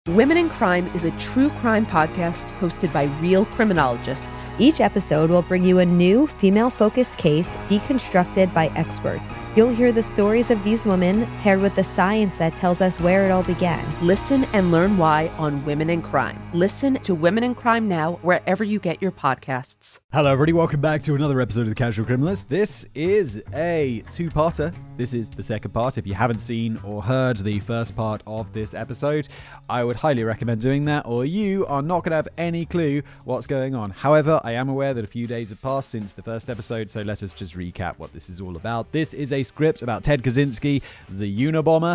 Women in Crime is a true crime podcast hosted by real criminologists. Each episode will bring you a new female-focused case deconstructed by experts. You'll hear the stories of these women paired with the science that tells us where it all began. Listen and learn why on Women in Crime. Listen to Women in Crime now wherever you get your podcasts. Hello everybody, welcome back to another episode of The Casual Criminalist. This is a two-parter. This is the second part. If you haven't seen or heard the first part of this episode, I would highly recommend doing that, or you are not going to have any clue what's going on. However, I am aware that a few days have passed since the first episode, so let us just recap what this is all about. This is a script about Ted Kaczynski, the Unabomber.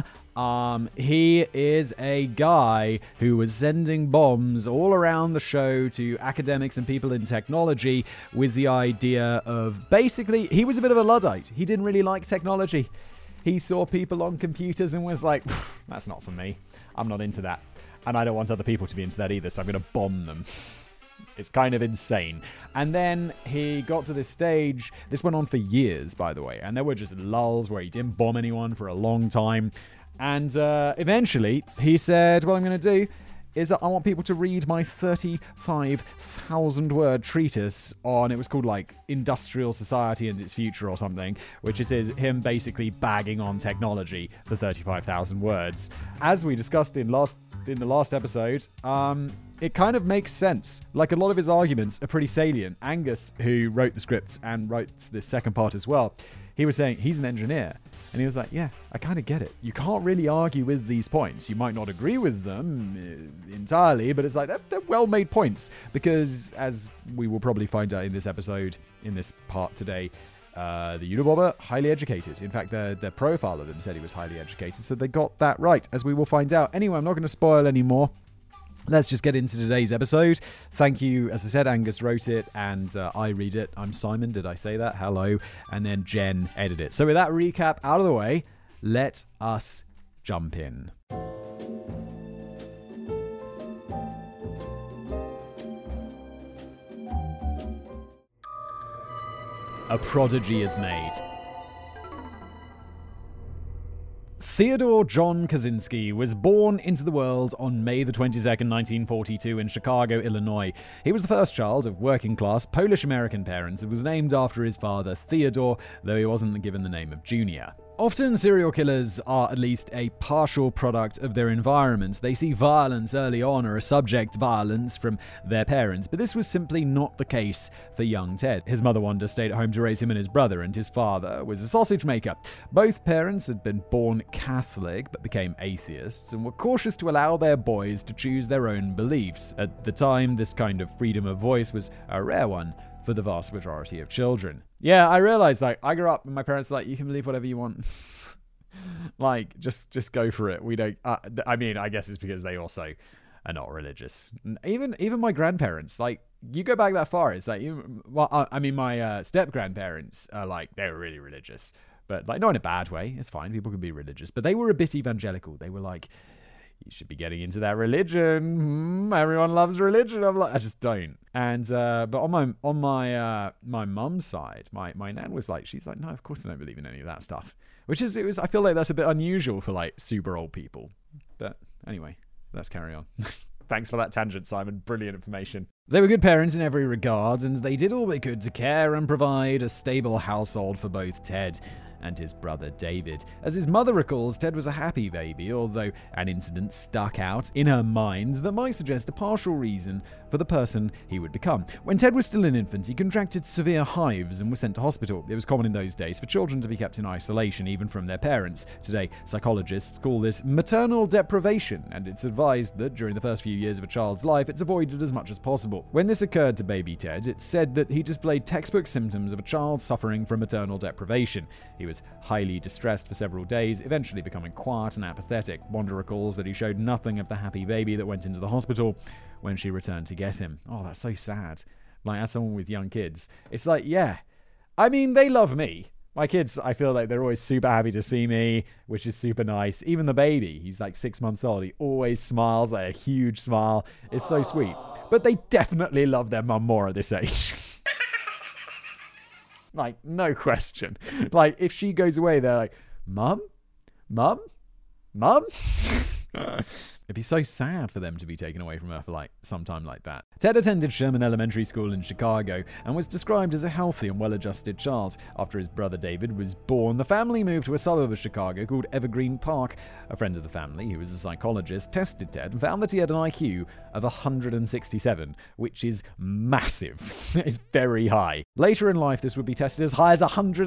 He is a guy who was sending bombs all around the show to academics and people in technology with the idea of basically, he was a bit of a Luddite. He didn't really like technology. He saw people on computers and was like, that's not for me. I'm not into that. And I don't want other people to be into that either, so I'm going to bomb them. It's kind of insane. And then he got to this stage. This went on for years, by the way. And there were just lulls where he didn't bomb anyone for a long time. And eventually, he said, what I'm going to do is that I want people to read my 35,000-word treatise on, it was called like Industrial Society and Its Future or something, which is him basically bagging on technology for 35,000 words. As we discussed in the last episode, it kind of makes sense. Like, a lot of his arguments are pretty salient. Angus, who wrote the script and wrote this second part as well, he was saying he's an engineer. And he was like, yeah, I kind of get it. You can't really argue with these points. You might not agree with them entirely, but it's like, they're well-made points. Because, as we will probably find out in this episode, in this part today, the Unabomber, highly educated. In fact, their profile of them said he was highly educated, so they got that right, as we will find out. Anyway, I'm not going to spoil any more. Let's just get into today's episode. Thank you. As I said, Angus wrote it and I read it. I'm Simon. Did I say that? Hello. And then Jen edited it. So with that recap out of the way, let us jump in. A prodigy is made. Theodore John Kaczynski was born into the world on May the 22nd, 1942 in Chicago, Illinois. He was the first child of working-class Polish-American parents and was named after his father, Theodore, though he wasn't given the name of Junior. Often, serial killers are at least a partial product of their environment. They see violence early on or are subject to violence from their parents, but this was simply not the case for young Ted. His mother Wanda stayed at home to raise him and his brother, and his father was a sausage maker. Both parents had been born Catholic but became atheists and were cautious to allow their boys to choose their own beliefs. At the time, this kind of freedom of voice was a rare one for the vast majority of children. Yeah, I realized, like, I grew up and my parents were like, you can believe whatever you want. Like, just go for it. We don't, I mean, I guess it's because they also are not religious. Even my grandparents, like, you go back that far, it's like, my step-grandparents are like, they were really religious. But, like, not in a bad way. It's fine. People can be religious. But they were a bit evangelical. They were like, you should be getting into that religion. Everyone loves religion. I'm like, I just don't. And but on my mum's side, my nan was like, she's like, no, of course I don't believe in any of that stuff. Which is, I feel like that's a bit unusual for like super old people. But anyway, let's carry on. Thanks for that tangent, Simon. Brilliant information. They were good parents in every regard, and they did all they could to care and provide a stable household for both Ted and his brother David. As his mother recalls, Ted was a happy baby, although an incident stuck out in her mind that might suggest a partial reason for the person he would become. When Ted was still an infant, he contracted severe hives and was sent to hospital. It was common in those days for children to be kept in isolation, even from their parents. Today, psychologists call this maternal deprivation, and it's advised that during the first few years of a child's life, it's avoided as much as possible. When this occurred to baby Ted, it's said that he displayed textbook symptoms of a child suffering from maternal deprivation. He was highly distressed for several days, eventually becoming quiet and apathetic. Wanda recalls that he showed nothing of the happy baby that went into the hospital when she returned to get him. Oh, that's so sad. Like, as someone with young kids, it's like, yeah, I mean, they love me. My kids, I feel like they're always super happy to see me, which is super nice. Even the baby, he's like 6 months old. He always smiles, like a huge smile. It's so sweet. But they definitely love their mum more at this age. Like, no question. Like, if she goes away, they're like, Mum? Mum? Mum? It'd be so sad for them to be taken away from her for some time like that. Ted attended Sherman Elementary School in Chicago and was described as a healthy and well-adjusted child. After his brother David was born, the family moved to a suburb of Chicago called Evergreen Park. A friend of the family, who was a psychologist, tested Ted and found that he had an IQ of 167, which is massive. It's very high. Later in life, this would be tested as high as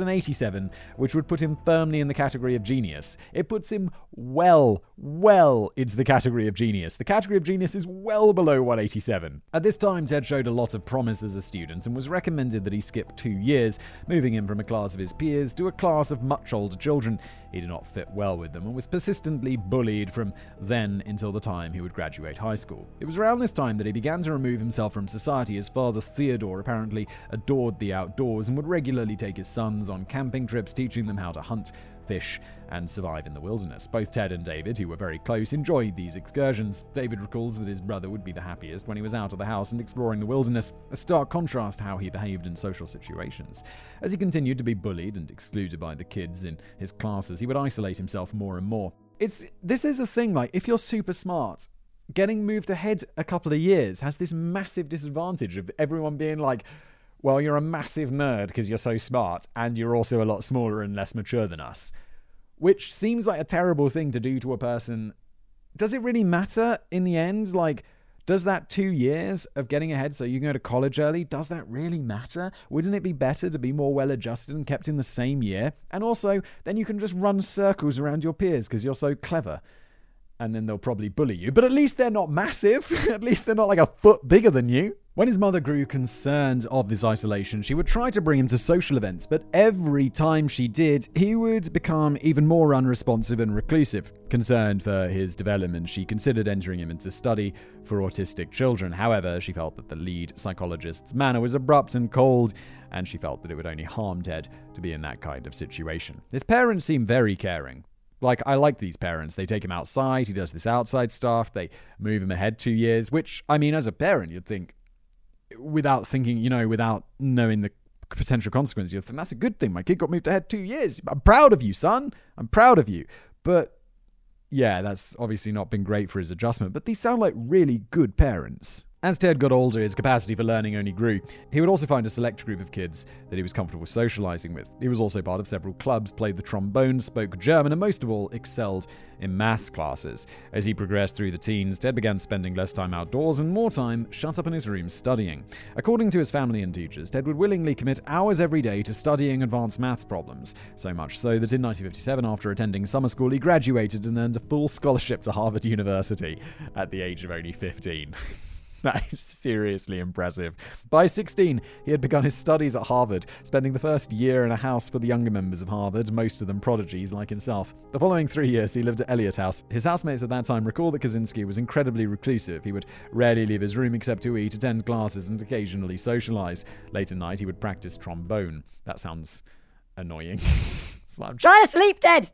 187, which would put him firmly in the category of genius. It puts him well into the category of genius. The category of genius is well below 187. At this time, Ted showed a lot of promise as a student and was recommended that he skip 2 years, moving him from a class of his peers to a class of much older children. He did not fit well with them and was persistently bullied from then until the time he would graduate high school. It was around this time that he began to remove himself from society. His father, Theodore, apparently adored the outdoors and would regularly take his sons on camping trips, teaching them how to hunt, fish, and survive in the wilderness. Both Ted and David, who were very close, enjoyed these excursions. David recalls that his brother would be the happiest when he was out of the house and exploring the wilderness, a stark contrast to how he behaved in social situations. As he continued to be bullied and excluded by the kids in his classes, he would isolate himself more and more. This is a thing, if you're super smart, getting moved ahead a couple of years has this massive disadvantage of everyone being well, you're a massive nerd because you're so smart, and you're also a lot smaller and less mature than us. Which seems like a terrible thing to do to a person. Does it really matter in the end? Does that 2 years of getting ahead so you can go to college early, does that really matter? Wouldn't it be better to be more well-adjusted and kept in the same year? And also, then you can just run circles around your peers because you're so clever. And then they'll probably bully you. But at least they're not massive. At least they're not a foot bigger than you. When his mother grew concerned of this isolation, she would try to bring him to social events, but every time she did, he would become even more unresponsive and reclusive. Concerned for his development, she considered entering him into study for autistic children. However, she felt that the lead psychologist's manner was abrupt and cold, and she felt that it would only harm Ted to be in that kind of situation. His parents seem very caring. I like these parents. They take him outside, he does this outside stuff, they move him ahead 2 years, which, as a parent, you'd think, without thinking, without knowing the potential consequences, you'd think, that's a good thing. My kid got moved ahead 2 years. I'm proud of you, son. I'm proud of you. But, yeah, that's obviously not been great for his adjustment, but these sound like really good parents. As Ted got older, his capacity for learning only grew. He would also find a select group of kids that he was comfortable socializing with. He was also part of several clubs, played the trombone, spoke German, and most of all, excelled in maths classes. As he progressed through the teens, Ted began spending less time outdoors and more time shut up in his room studying. According to his family and teachers, Ted would willingly commit hours every day to studying advanced maths problems. So much so that in 1957, after attending summer school, he graduated and earned a full scholarship to Harvard University at the age of only 15. That is seriously impressive. By 16, he had begun his studies at Harvard, spending the first year in a house for the younger members of Harvard, most of them prodigies like himself. The following 3 years, he lived at Eliot House. His housemates at that time recall that Kaczynski was incredibly reclusive. He would rarely leave his room except to eat, attend classes, and occasionally socialize. Late at night, he would practice trombone. That sounds annoying. I'm trying to sleep, Ted!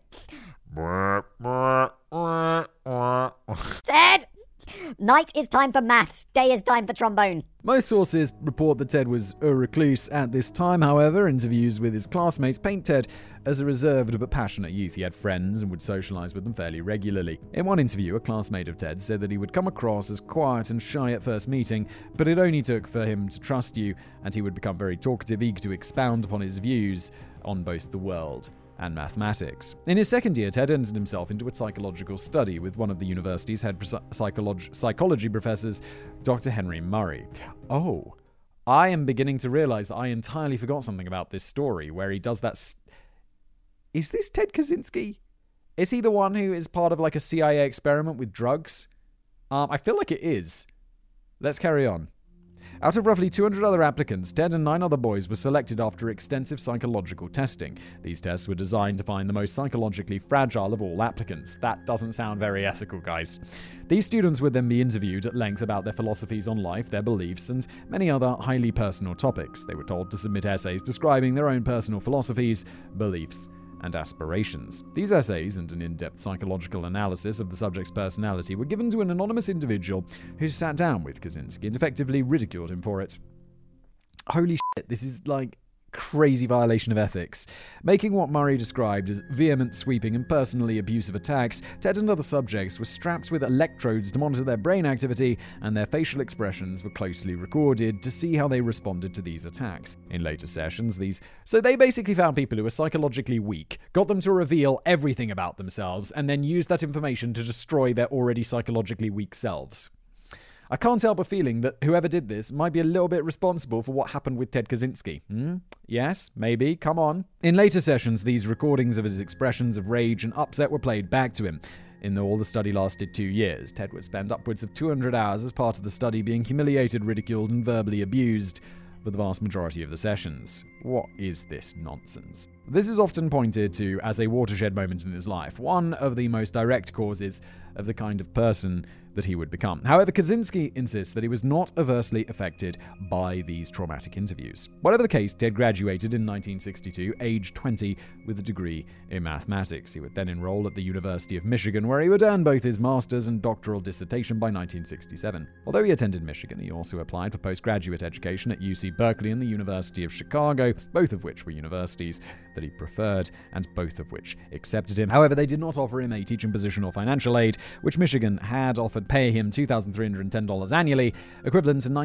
Ted! Night is time for maths, day is time for trombone. Most sources report that Ted was a recluse at this time. However, interviews with his classmates paint Ted as a reserved but passionate youth. He had friends and would socialize with them fairly regularly. In one interview, a classmate of Ted said that he would come across as quiet and shy at first meeting, but it only took for him to trust you, and he would become very talkative, eager to expound upon his views on both the world and mathematics. In his second year, Ted entered himself into a psychological study with one of the university's head psychology professors, Dr. Henry Murray. Oh, I am beginning to realize that I entirely forgot something about this story where he does that. Is this Ted Kaczynski? Is he the one who is part of a CIA experiment with drugs? I feel like it is. Let's carry on. Out of roughly 200 other applicants, Ted and 9 other boys were selected after extensive psychological testing. These tests were designed to find the most psychologically fragile of all applicants. That doesn't sound very ethical, guys. These students would then be interviewed at length about their philosophies on life, their beliefs, and many other highly personal topics. They were told to submit essays describing their own personal philosophies, beliefs, and aspirations. These essays and an in-depth psychological analysis of the subject's personality were given to an anonymous individual who sat down with Kaczynski and effectively ridiculed him for it. Holy shit, this is crazy violation of ethics. Making what Murray described as vehement, sweeping, and personally abusive attacks, Ted and other subjects were strapped with electrodes to monitor their brain activity, and their facial expressions were closely recorded to see how they responded to these attacks. In later sessions, So they basically found people who were psychologically weak, got them to reveal everything about themselves, and then used that information to destroy their already psychologically weak selves. I can't help but feeling that whoever did this might be a little bit responsible for what happened with Ted Kaczynski. Yes, maybe, come on. In later sessions, these recordings of his expressions of rage and upset were played back to him. In all, the study lasted 2 years. Ted would spend upwards of 200 hours as part of the study being humiliated, ridiculed, and verbally abused for the vast majority of the sessions. What is this nonsense? This is often pointed to as a watershed moment in his life, one of the most direct causes of the kind of person that he would become. However, Kaczynski insists that he was not adversely affected by these traumatic interviews. Whatever the case, Ted graduated in 1962, aged 20, with a degree in mathematics. He would then enroll at the University of Michigan, where he would earn both his master's and doctoral dissertation by 1967. Although he attended Michigan, he also applied for postgraduate education at UC Berkeley and the University of Chicago, both of which were universities that he preferred, and both of which accepted him. However, they did not offer him a teaching position or financial aid, which Michigan had offered pay him $2,310 annually, equivalent to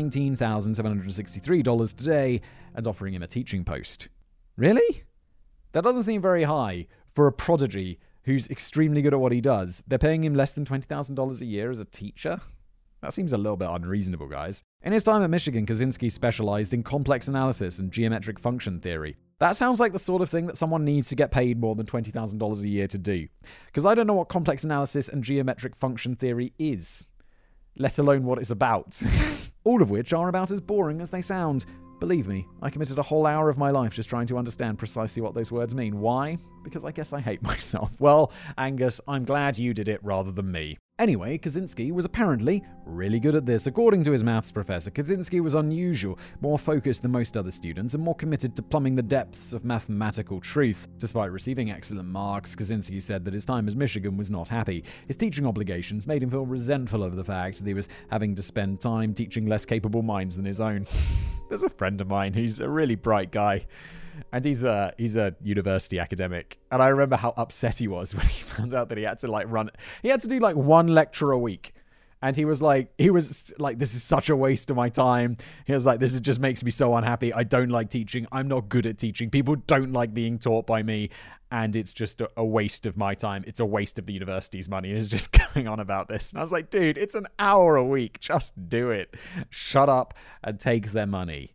$19,763 today, and offering him a teaching post. Really? That doesn't seem very high for a prodigy who's extremely good at what he does. They're paying him less than $20,000 a year as a teacher? That seems a little bit unreasonable, guys. In his time at Michigan, Kaczynski specialized in complex analysis and geometric function theory. That sounds like the sort of thing that someone needs to get paid more than $20,000 a year to do. Because I don't know what complex analysis and geometric function theory is, let alone what it's about. All of which are about as boring as they sound. Believe me, I committed a whole hour of my life just trying to understand precisely what those words mean. Why? Because I guess I hate myself. Well, Angus, I'm glad you did it rather than me. Anyway, Kaczynski was apparently really good at this. According to his maths professor, Kaczynski was unusual, more focused than most other students, and more committed to plumbing the depths of mathematical truth. Despite receiving excellent marks, Kaczynski said that his time at Michigan was not happy. His teaching obligations made him feel resentful of the fact that he was having to spend time teaching less capable minds than his own. There's a friend of mine who's a really bright guy, and he's a university academic. And I remember how upset he was when he found out that he had to do one lecture a week. And he was like, this is such a waste of my time. He was like, this just makes me so unhappy. I don't like teaching. I'm not good at teaching. People don't like being taught by me. And it's just a waste of my time. It's a waste of the university's money. He was just going on about this. And I was like, dude, it's an hour a week. Just do it. Shut up and take their money.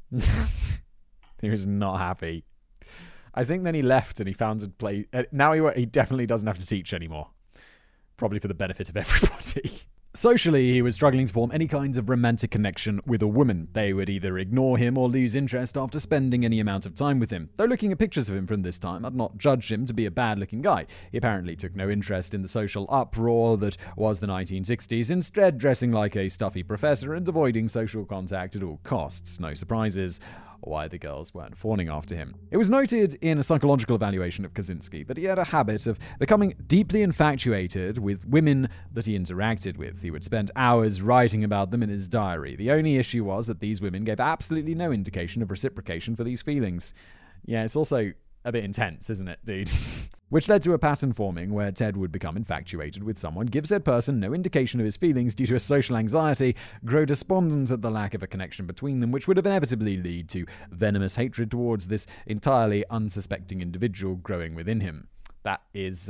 He was not happy. I think then he left and he found a place. Now he definitely doesn't have to teach anymore. Probably for the benefit of everybody. Socially, he was struggling to form any kinds of romantic connection with a woman. They would either ignore him or lose interest after spending any amount of time with him. Though looking at pictures of him from this time, I'd not judge him to be a bad-looking guy. He apparently took no interest in the social uproar that was the 1960s, instead dressing like a stuffy professor and avoiding social contact at all costs. No surprises why the girls weren't fawning after him. It was noted in a psychological evaluation of Kaczynski that he had a habit of becoming deeply infatuated with women that he interacted with. He would spend hours writing about them in his diary. The only issue was that these women gave absolutely no indication of reciprocation for these feelings. Yeah, it's also a bit intense, isn't it, dude? Which led to a pattern forming where Ted would become infatuated with someone, give said person no indication of his feelings due to a social anxiety, grow despondent at the lack of a connection between them, which would inevitably lead to venomous hatred towards this entirely unsuspecting individual growing within him. That is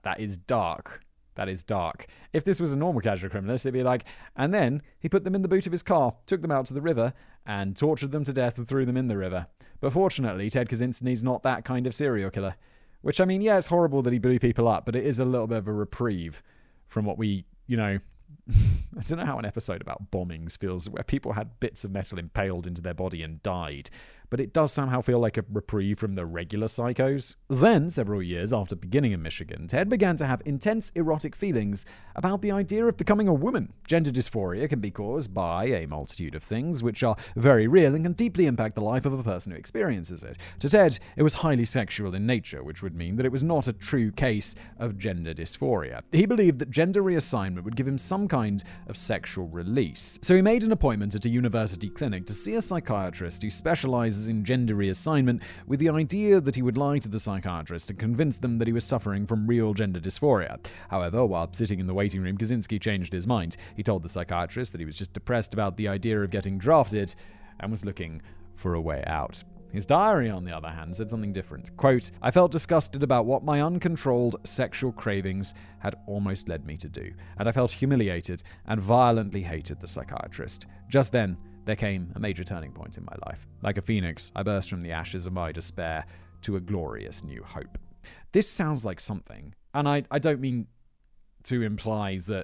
dark. That is dark. If this was a normal casual criminalist, it'd be like, and then he put them in the boot of his car, took them out to the river, and tortured them to death and threw them in the river. But fortunately, Ted Kaczynski's not that kind of serial killer. Which, I mean, yeah, it's horrible that he blew people up, but it is a little bit of a reprieve from what we, I don't know how an episode about bombings feels, where people had bits of metal impaled into their body and died. But it does somehow feel like a reprieve from the regular psychos. Then, several years after beginning in Michigan, Ted began to have intense erotic feelings about the idea of becoming a woman. Gender dysphoria can be caused by a multitude of things, which are very real and can deeply impact the life of a person who experiences it. To Ted, it was highly sexual in nature, which would mean that it was not a true case of gender dysphoria. He believed that gender reassignment would give him some kind of sexual release. So he made an appointment at a university clinic to see a psychiatrist who specializes experiences in gender reassignment with the idea that he would lie to the psychiatrist and convince them that he was suffering from real gender dysphoria. However, while sitting in the waiting room, Kaczynski changed his mind. He told the psychiatrist that he was just depressed about the idea of getting drafted and was looking for a way out. His diary, on the other hand, said something different. Quote, "I felt disgusted about what my uncontrolled sexual cravings had almost led me to do, and I felt humiliated and violently hated the psychiatrist. Just then, there came a major turning point in my life. Like a phoenix, I burst from the ashes of my despair to a glorious new hope." This sounds like something, and I don't mean to imply that...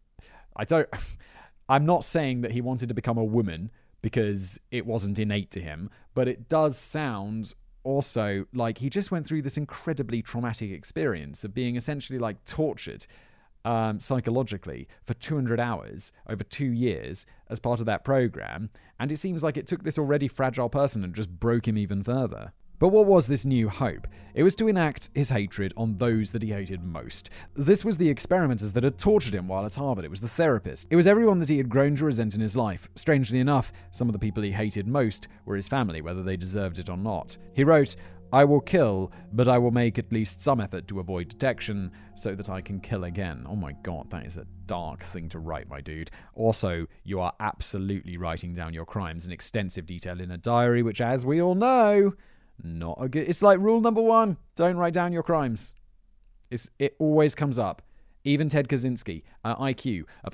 I'm not saying that he wanted to become a woman because it wasn't innate to him, but it does sound also like he just went through this incredibly traumatic experience of being essentially like tortured psychologically for 200 hours over 2 years as part of that program, and it seems like it took this already fragile person and just broke him even further. But what was this new hope? It was to enact his hatred on those that he hated most. This was the experimenters that had tortured him while at Harvard. It was the therapist. It was everyone that he had grown to resent in his life. Strangely enough, some of the people he hated most were his family, whether they deserved it or not. He wrote, "I will kill, but I will make at least some effort to avoid detection so that I can kill again." Oh my god, that is a dark thing to write, my dude. Also, you are absolutely writing down your crimes in extensive detail in a diary, which, as we all know, not a good... It's like rule number 1, don't write down your crimes. It always comes up. Even Ted Kaczynski, an IQ of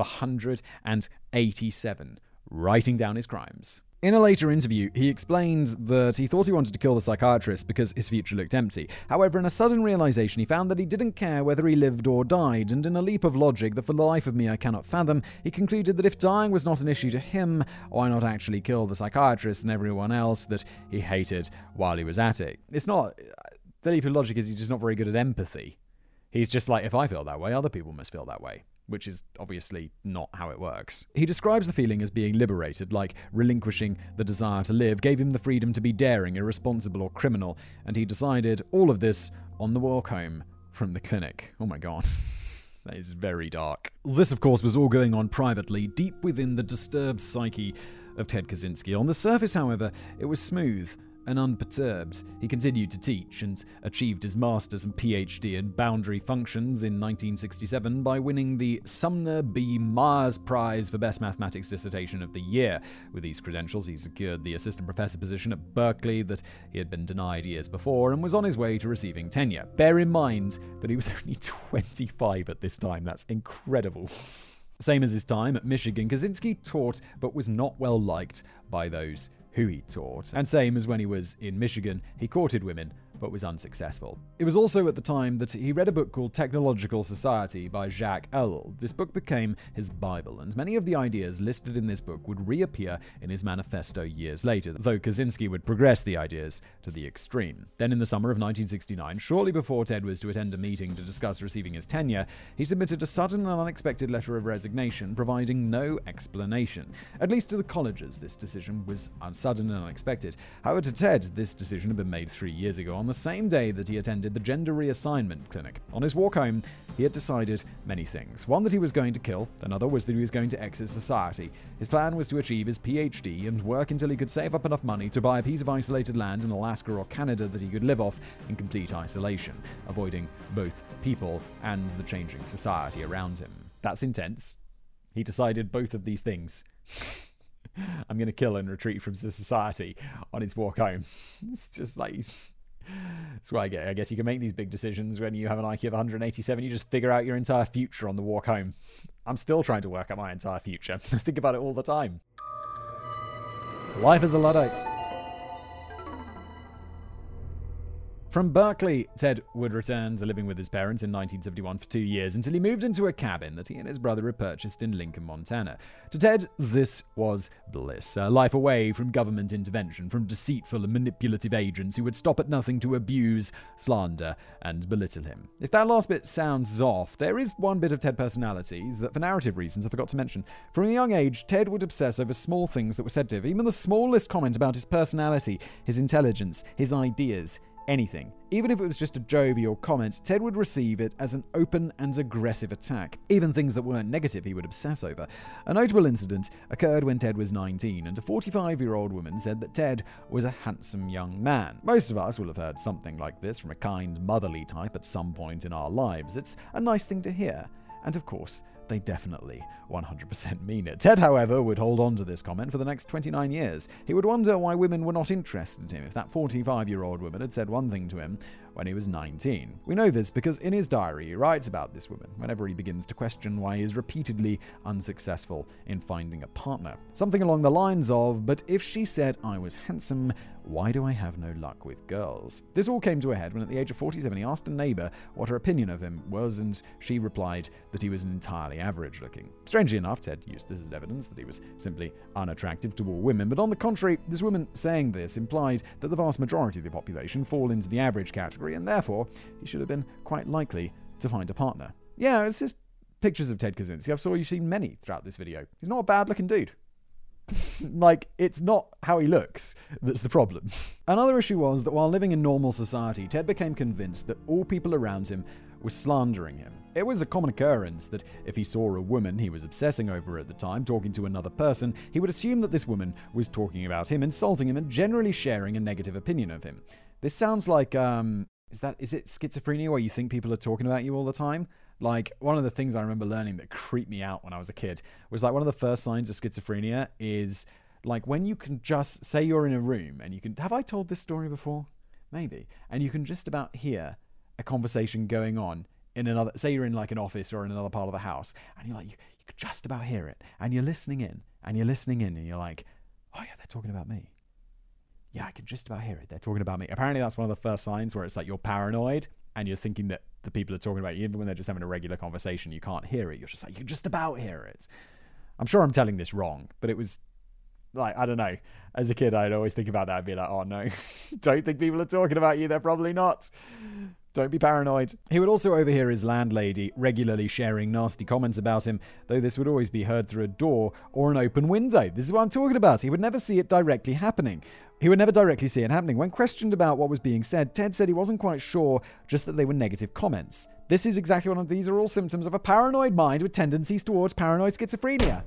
187, writing down his crimes. In a later interview, he explained that he thought he wanted to kill the psychiatrist because his future looked empty. However, in a sudden realization, he found that he didn't care whether he lived or died, and in a leap of logic that for the life of me I cannot fathom, he concluded that if dying was not an issue to him, why not actually kill the psychiatrist and everyone else that he hated while he was at it? It's not... The leap of logic is he's just not very good at empathy. He's just like, if I feel that way, other people must feel that way. Which is obviously not how it works. He describes the feeling as being liberated, like relinquishing the desire to live gave him the freedom to be daring, irresponsible, or criminal, and he decided all of this on the walk home from the clinic. Oh my god. That is very dark. This, of course, was all going on privately, deep within the disturbed psyche of Ted Kaczynski. On the surface, however, it was smooth and unperturbed. He continued to teach and achieved his master's and PhD in boundary functions in 1967 by winning the Sumner B. Myers Prize for Best Mathematics Dissertation of the Year. With these credentials, he secured the assistant professor position at Berkeley that he had been denied years before and was on his way to receiving tenure. Bear in mind that he was only 25 at this time. That's incredible. Same as his time at Michigan, Kaczynski taught but was not well liked by those who he taught. And same as when he was in Michigan, he courted women but was unsuccessful. It was also at the time that he read a book called Technological Society by Jacques Ellul. This book became his Bible, and many of the ideas listed in this book would reappear in his manifesto years later, though Kaczynski would progress the ideas to the extreme. Then in the summer of 1969, shortly before Ted was to attend a meeting to discuss receiving his tenure, he submitted a sudden and unexpected letter of resignation, providing no explanation. At least to the colleges, this decision was sudden and unexpected. However, to Ted, this decision had been made 3 years ago, on the same day that he attended the gender reassignment clinic. On his walk home, he had decided many things. One, that he was going to kill. Another was that he was going to exit society. His plan was to achieve his PhD and work until he could save up enough money to buy a piece of isolated land in Alaska or Canada that he could live off in complete isolation, avoiding both people and the changing society around him. That's intense. He decided both of these things. I'm going to kill and retreat from society on his walk home. It's just like... That's what I get. I guess you can make these big decisions when you have an IQ of 187. You just figure out your entire future on the walk home. I'm still trying to work out my entire future. I think about it all the time. Life as a Luddite. From Berkeley, Ted would return to living with his parents in 1971 for 2 years until he moved into a cabin that he and his brother had purchased in Lincoln, Montana. To Ted, this was bliss, a life away from government intervention, from deceitful and manipulative agents who would stop at nothing to abuse, slander, and belittle him. If that last bit sounds off, there is one bit of Ted personality that, for narrative reasons, I forgot to mention. From a young age, Ted would obsess over small things that were said to him, even the smallest comment about his personality, his intelligence, his ideas. anything. Even if it was just a jovial comment, Ted would receive it as an open and aggressive attack. Even things that weren't negative he would obsess over. A notable incident occurred when Ted was 19, and a 45-year-old woman said that Ted was a handsome young man. Most of us will have heard something like this from a kind, motherly type at some point in our lives. It's a nice thing to hear. And of course, they definitely 100% mean it. Ted, however, would hold on to this comment for the next 29 years. He would wonder why women were not interested in him if that 45-year-old woman had said one thing to him when he was 19. We know this because in his diary he writes about this woman whenever he begins to question why he is repeatedly unsuccessful in finding a partner. Something along the lines of, but if she said I was handsome, why do I have no luck with girls? This all came to a head when at the age of 47 he asked a neighbour what her opinion of him was, and she replied that he was entirely average looking. Strangely enough, Ted used this as evidence that he was simply unattractive to all women, but on the contrary, this woman saying this implied that the vast majority of the population fall into the average category, and therefore he should have been quite likely to find a partner. Yeah, it's just pictures of Ted Kaczynski. I've saw you've seen many throughout this video. He's not a bad looking dude. Like, it's not how he looks that's the problem. Another issue was that while living in normal society, Ted became convinced that all people around him were slandering him. It was a common occurrence that if he saw a woman he was obsessing over at the time talking to another person, he would assume that this woman was talking about him, insulting him, and generally sharing a negative opinion of him. This sounds like, is it schizophrenia where you think people are talking about you all the time? Like, one of the things I remember learning that creeped me out when I was a kid was like one of the first signs of schizophrenia is like when you can just say you're in a room and you can, have I told this story before? Maybe. And you can just about hear a conversation going on in another, say you're in like an office or in another part of the house, and you're like, you could just about hear it, and you're listening in and you're like, oh yeah, they're talking about me. Yeah, I can just about hear it. They're talking about me. Apparently that's one of the first signs where it's like you're paranoid and you're thinking that the people are talking about you, even when they're just having a regular conversation, you can't hear it. You're just like, you can just about hear it. I'm sure I'm telling this wrong, but it was like, I don't know. As a kid, I'd always think about that. I'd be like, oh no, don't think people are talking about you. They're probably not. Don't be paranoid. He would also overhear his landlady regularly sharing nasty comments about him, though this would always be heard through a door or an open window. This is what I'm talking about. He would never see it directly happening. When questioned about what was being said, Ted said he wasn't quite sure, just that they were negative comments. This is exactly one of these are all symptoms of a paranoid mind with tendencies towards paranoid schizophrenia.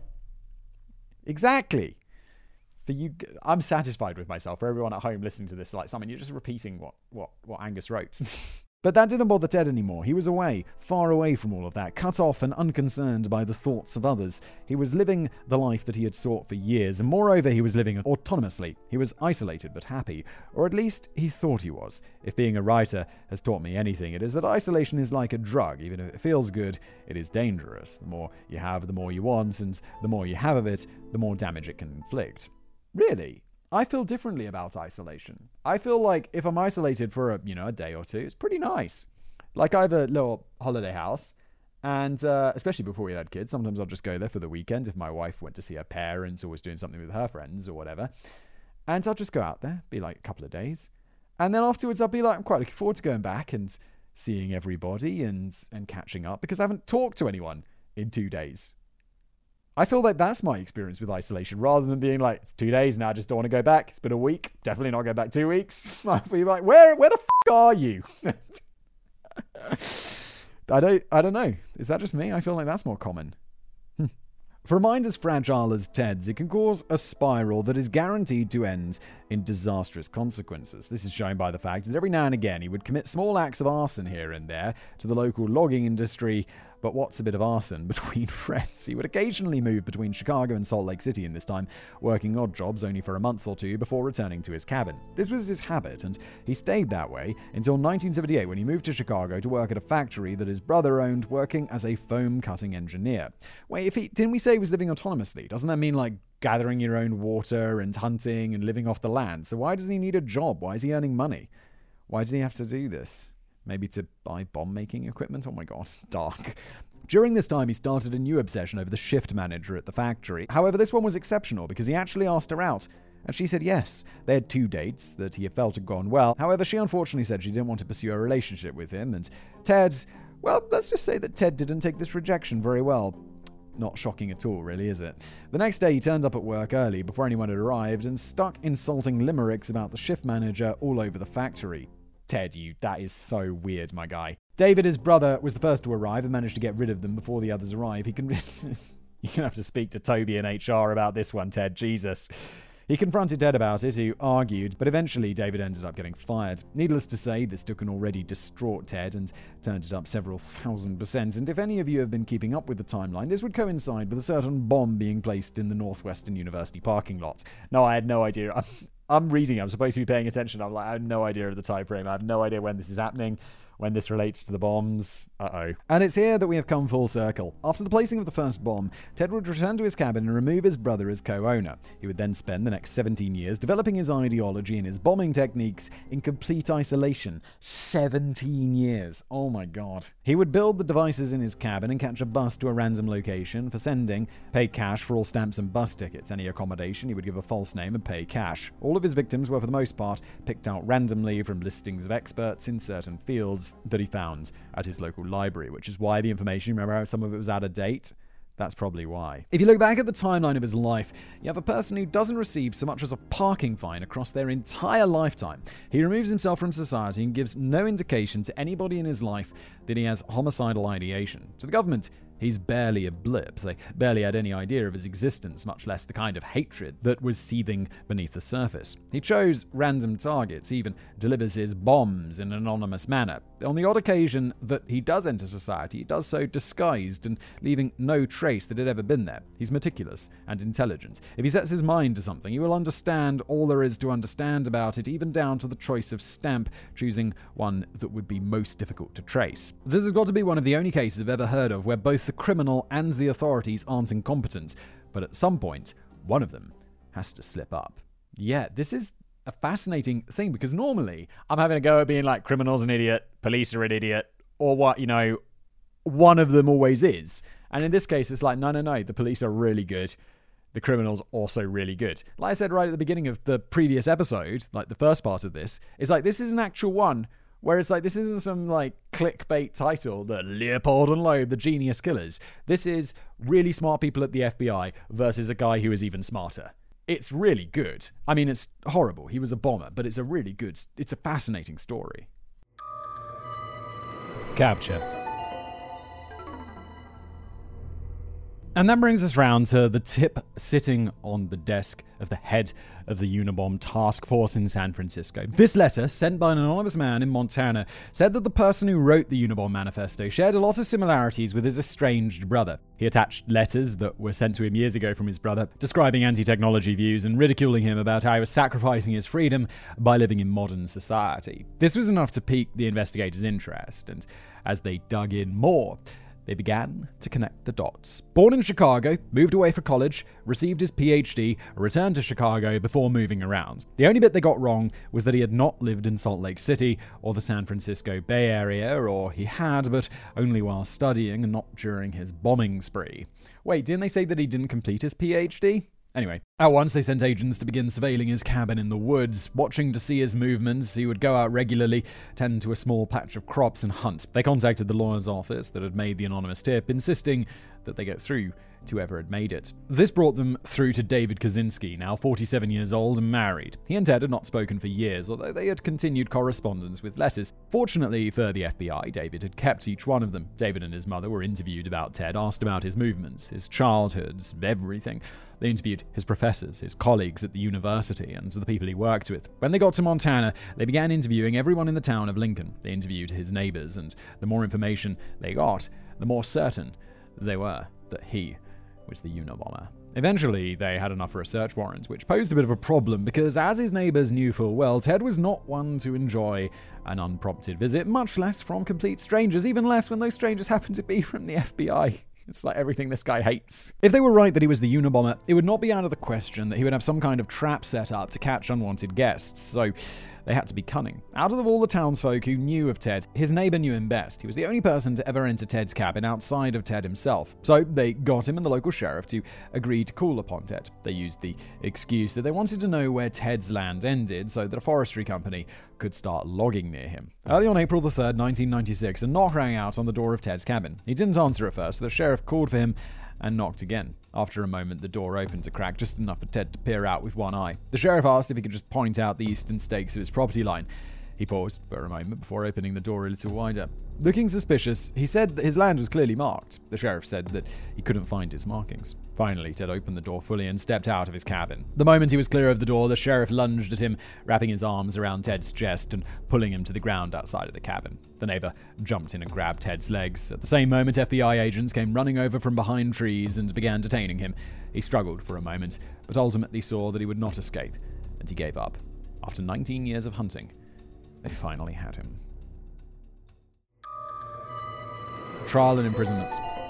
Exactly. For you, I'm satisfied with myself. For everyone at home listening to this, like something, you're just repeating what Angus wrote. But that didn't bother Ted anymore. He was away, far away from all of that, cut off and unconcerned by the thoughts of others. He was living the life that he had sought for years, and moreover, he was living autonomously. He was isolated but happy, or at least he thought he was. If being a writer has taught me anything, it is that isolation is like a drug. Even if it feels good, it is dangerous. The more you have, the more you want, and the more you have of it, the more damage it can inflict. Really? I feel differently about isolation. I feel like if I'm isolated for a day or two, it's pretty nice. Like I have a little holiday house, and especially before we had kids, sometimes I'll just go there for the weekend if my wife went to see her parents or was doing something with her friends or whatever. And I'll just go out there, be like a couple of days. And then afterwards I'll be like, I'm quite looking forward to going back and seeing everybody and catching up because I haven't talked to anyone in 2 days. I feel like that's my experience with isolation, rather than being like, it's 2 days now, I just don't want to go back. It's been a week. Definitely not go back 2 weeks. I'll be like, where the f*** are you? I don't know. Is that just me? I feel like that's more common. For a mind as fragile as Ted's, it can cause a spiral that is guaranteed to end in disastrous consequences. This is shown by the fact that every now and again he would commit small acts of arson here and there to the local logging industry. But what's a bit of arson between friends? He would occasionally move between Chicago and Salt Lake City in this time, working odd jobs only for a month or two before returning to his cabin. This was his habit, and he stayed that way until 1978 when he moved to Chicago to work at a factory that his brother owned, working as a foam cutting engineer. Wait, didn't we say he was living autonomously? Doesn't that mean like gathering your own water and hunting and living off the land? So why does he need a job? Why is he earning money? Why does he have to do this? Maybe to buy bomb-making equipment? Oh my god, dark. During this time, he started a new obsession over the shift manager at the factory. However, this one was exceptional because he actually asked her out, and she said yes. They had 2 dates that he felt had gone well. However, she unfortunately said she didn't want to pursue a relationship with him, and Ted, well, let's just say that Ted didn't take this rejection very well. Not shocking at all, really, is it? The next day, he turned up at work early before anyone had arrived and stuck insulting limericks about the shift manager all over the factory. Ted, that is so weird, my guy. David, his brother, was the first to arrive and managed to get rid of them before the others arrive. You're going to have to speak to Toby in HR about this one, Ted. Jesus. He confronted Ted about it, who argued, but eventually David ended up getting fired. Needless to say, this took an already distraught Ted and turned it up several 1,000%, and if any of you have been keeping up with the timeline, this would coincide with a certain bomb being placed in the Northwestern University parking lot. No, I had no idea. I'm reading, I'm supposed to be paying attention. I'm like, I have no idea of the time frame. I have no idea when this is happening, when this relates to the bombs. Uh-oh. And it's here that we have come full circle. After the placing of the first bomb, Ted would return to his cabin and remove his brother as co-owner. He would then spend the next 17 years developing his ideology and his bombing techniques in complete isolation. 17 years. Oh my god. He would build the devices in his cabin and catch a bus to a random location for sending, pay cash for all stamps and bus tickets. Any accommodation, he would give a false name and pay cash. All of his victims were for the most part picked out randomly from listings of experts in certain fields that he found at his local library, which is why the information, remember how some of it was out of date? That's probably why. If you look back at the timeline of his life, you have a person who doesn't receive so much as a parking fine across their entire lifetime. He removes himself from society and gives no indication to anybody in his life that he has homicidal ideation. To the government, he's barely a blip. They barely had any idea of his existence, much less the kind of hatred that was seething beneath the surface. He chose random targets, even delivers his bombs in an anonymous manner. On the odd occasion that he does enter society, he does so disguised and leaving no trace that had ever been there. He's meticulous and intelligent. If he sets his mind to something, he will understand all there is to understand about it, even down to the choice of stamp, choosing one that would be most difficult to trace. This has got to be one of the only cases I've ever heard of where both the criminal and the authorities aren't incompetent, but at some point, one of them has to slip up. Yeah, this is a fascinating thing, because normally I'm having a go at being like, criminal's an idiot, police are an idiot, or what, one of them always is. And in this case, it's like, no, the police are really good. The criminal's also really good. Like I said right at the beginning of the previous episode, like the first part of this, it's like, this is an actual one where it's like, this isn't some like clickbait title, the Leopold and Loeb, the genius killers. This is really smart people at the FBI versus a guy who is even smarter. It's really good. I mean, it's horrible. He was a bomber, but it's a fascinating story. Capture. And that brings us round to the tip sitting on the desk of the head of the Unabomb task force in San Francisco. This letter, sent by an anonymous man in Montana, said that the person who wrote the Unabomb manifesto shared a lot of similarities with his estranged brother. He attached letters that were sent to him years ago from his brother, describing anti-technology views and ridiculing him about how he was sacrificing his freedom by living in modern society. This was enough to pique the investigators' interest, and as they dug in more, they began to connect the dots. Born in Chicago, moved away for college, received his PhD, returned to Chicago before moving around. The only bit they got wrong was that he had not lived in Salt Lake City or the San Francisco Bay Area, or he had, but only while studying and not during his bombing spree. Wait, didn't they say that he didn't complete his PhD? Anyway, at once they sent agents to begin surveilling his cabin in the woods, watching to see his movements. He would go out regularly, tend to a small patch of crops, and hunt. They contacted the lawyer's office that had made the anonymous tip, insisting that they get through to whoever had made it. This brought them through to David Kaczynski, now 47 years old and married. He and Ted had not spoken for years, although they had continued correspondence with letters. Fortunately for the FBI, David had kept each one of them. David and his mother were interviewed about Ted, asked about his movements, his childhood, everything. They interviewed his professors, his colleagues at the university, and the people he worked with. When they got to Montana, they began interviewing everyone in the town of Lincoln. They interviewed his neighbors, and the more information they got, the more certain they were that he was the Unabomber. Eventually, they had enough for a search warrant, which posed a bit of a problem because, as his neighbors knew full well, Ted was not one to enjoy an unprompted visit, much less from complete strangers, even less when those strangers happened to be from the FBI. It's like everything this guy hates. If they were right that he was the Unabomber, it would not be out of the question that he would have some kind of trap set up to catch unwanted guests, so they had to be cunning. Out of all the townsfolk who knew of Ted, his neighbor knew him best. He was the only person to ever enter Ted's cabin outside of Ted himself. So they got him and the local sheriff to agree to call upon Ted. They used the excuse that they wanted to know where Ted's land ended so that a forestry company could start logging near him. Early on April the 3rd, 1996, a knock rang out on the door of Ted's cabin. He didn't answer at first, so the sheriff called for him and knocked again. After a moment, the door opened a crack, just enough for Ted to peer out with one eye. The sheriff asked if he could just point out the eastern stakes of his property line. He paused for a moment before opening the door a little wider. Looking suspicious, he said that his land was clearly marked. The sheriff said that he couldn't find his markings. Finally, Ted opened the door fully and stepped out of his cabin. The moment he was clear of the door, the sheriff lunged at him, wrapping his arms around Ted's chest and pulling him to the ground outside of the cabin. The neighbor jumped in and grabbed Ted's legs. At the same moment, FBI agents came running over from behind trees and began detaining him. He struggled for a moment, but ultimately saw that he would not escape, and he gave up. After 19 years of hunting, they finally had him. Trial and imprisonment.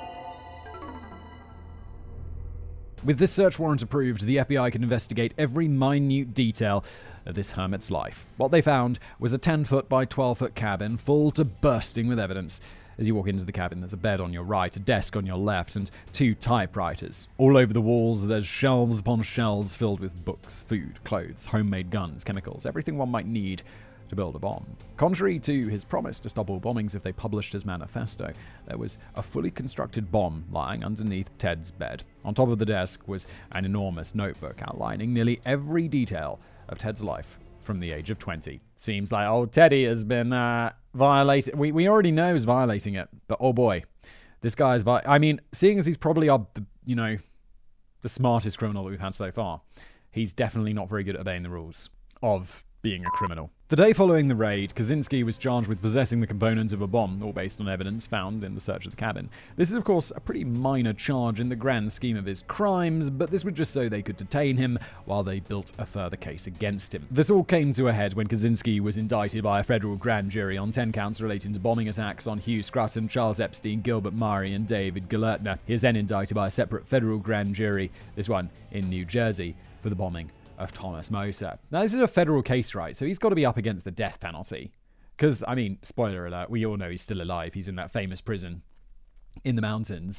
With this search warrant approved, the FBI could investigate every minute detail of this hermit's life. What they found was a 10-foot by 12-foot cabin full to bursting with evidence. As you walk into the cabin, there's a bed on your right, a desk on your left, and 2 typewriters. All over the walls, there's shelves upon shelves filled with books, food, clothes, homemade guns, chemicals, everything one might need to build a bomb. Contrary to his promise to stop all bombings if they published his manifesto, there was a fully constructed bomb lying underneath Ted's bed. On top of the desk was an enormous notebook outlining nearly every detail of Ted's life from the age of 20. Seems like old Teddy has been violating. We already know he's violating it, but oh boy, this guy's seeing as he's probably the smartest criminal that we've had so far, he's definitely not very good at obeying the rules of being a criminal. The day following the raid, Kaczynski was charged with possessing the components of a bomb, all based on evidence found in the search of the cabin. This is, of course, a pretty minor charge in the grand scheme of his crimes, but this was just so they could detain him while they built a further case against him. This all came to a head when Kaczynski was indicted by a federal grand jury on 10 counts relating to bombing attacks on Hugh Scruton, Charles Epstein, Gilbert Murray, and David Gelernter. He is then indicted by a separate federal grand jury, this one in New Jersey, for the bombing of Thomas Moser. Now, this is a federal case, right? So he's got to be up against the death penalty. Because, spoiler alert, we all know he's still alive. He's in that famous prison in the mountains.